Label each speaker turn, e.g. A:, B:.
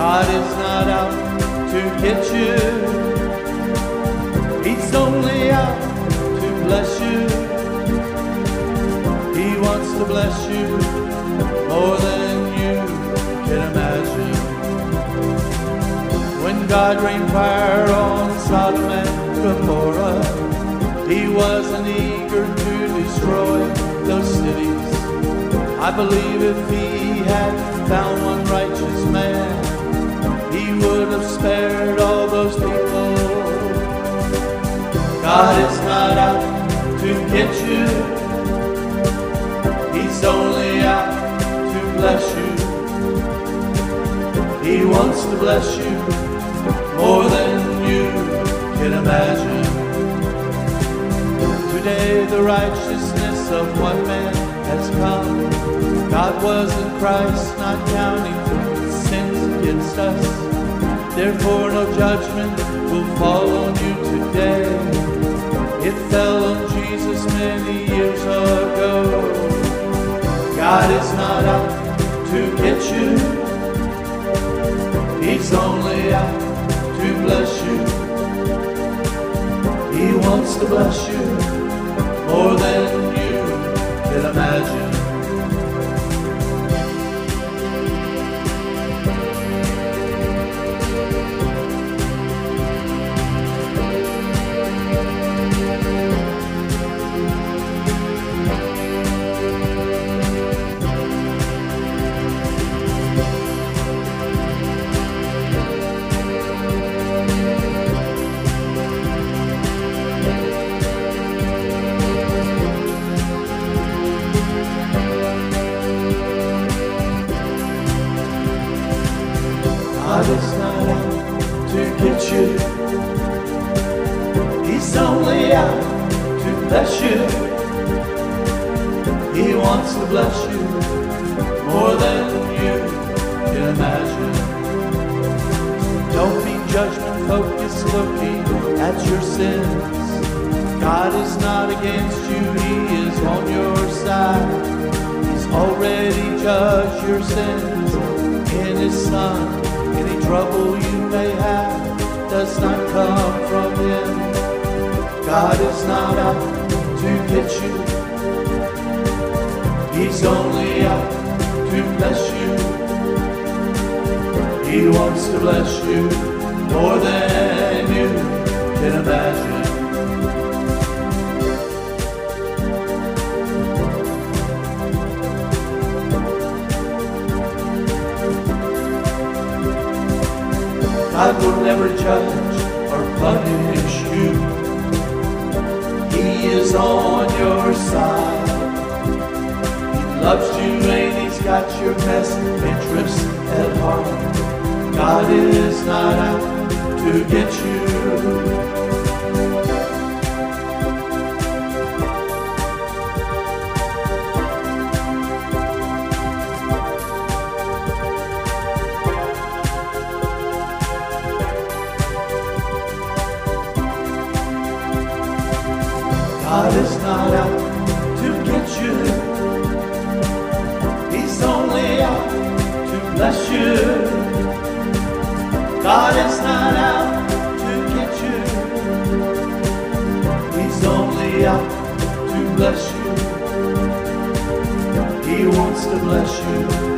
A: God is not out to get you. He's only out to bless you. He wants to bless you more than you can imagine. When God rained fire on Sodom and Gomorrah, He wasn't eager to destroy those cities. I believe if He had found one righteous man, He would have spared all those people. God is not out to get you. He's only out to bless you. He wants to bless you more than you can imagine. Today the righteousness of one man has come. God was in Christ, not counting sins against us. Therefore no judgment will fall on you today. It fell on Jesus many years ago. God is not out to get you. He's only out to bless you. He wants to bless you more than you can imagine. God is not out to get you. He's only out to bless you. He wants to bless you more than you can imagine. Don't be judgment focused looking at your sins. God is not against you, He is on your side. He's already judged your sins in His Son. Any trouble you may have does not come from Him. God is not out to get you. He's only out to bless you. He wants to bless you more than you can imagine. God will never judge or punish you. He is on your side. He loves you and He's got your best interest at heart. God is not out to get you. God is not out to get you. He's only out to bless you. God is not out to get you. He's only out to bless you. He wants to bless you